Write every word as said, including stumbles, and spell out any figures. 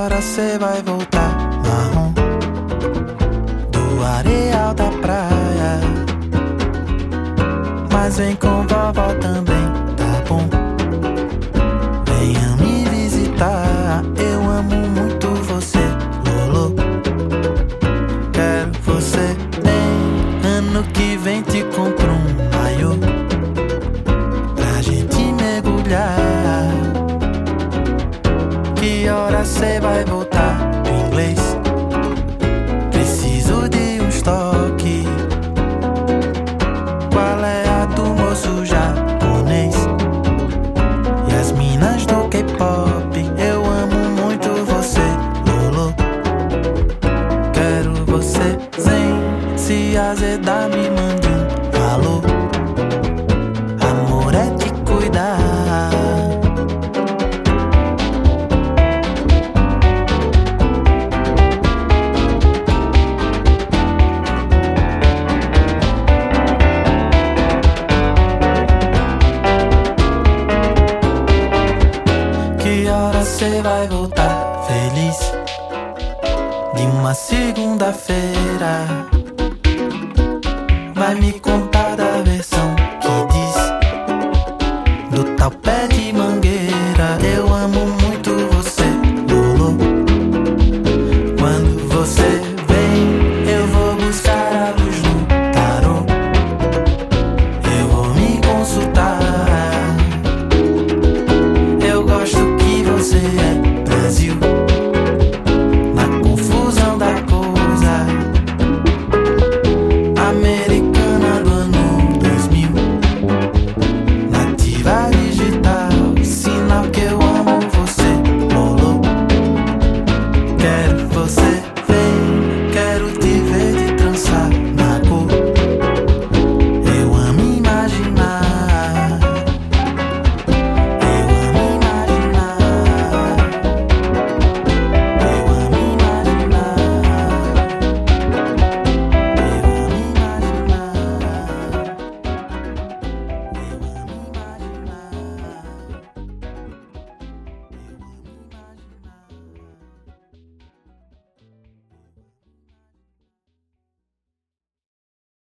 hora cê vai voltar? Marrom do areal da praia, mas vem com vovó também, tá bom? Venha me visitar, eu amo muito você, Lolo. Quero você bem, ano que vem te compro um maiô pra gente mergulhar. Que hora cê vai voltar do inglês? Preciso de um estoque. Qual é a do moço japonês? E as minas do K-pop? Eu amo muito você, Lolo. Quero você zen. Se azedar me mande um alô. Amor é te cuidar. Que hora cê vai voltar feliz de uma segunda-feira? Vai me contar da versão que diz do tal pé de mangueira. Eu amo